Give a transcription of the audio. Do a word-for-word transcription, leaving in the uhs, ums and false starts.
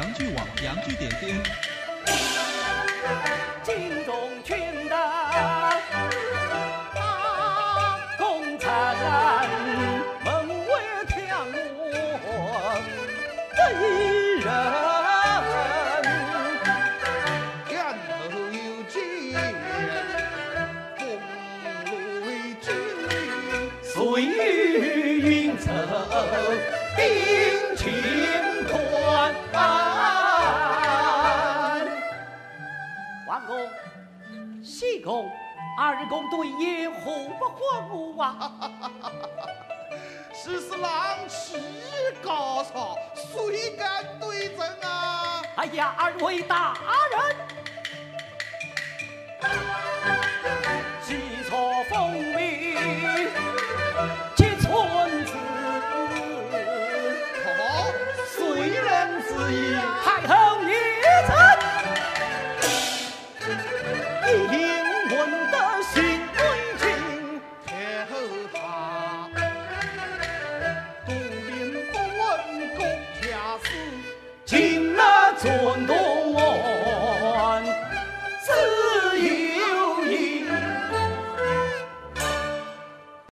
洋剧网洋剧点点。 京中群的大功臣，门卫强我为人。 前后有见，风雷军， 岁月云层，兵情宽安。王公、西公二公对言，何不还我啊？ 十四郎气高超，谁敢对阵啊？ 哎呀，二位大人。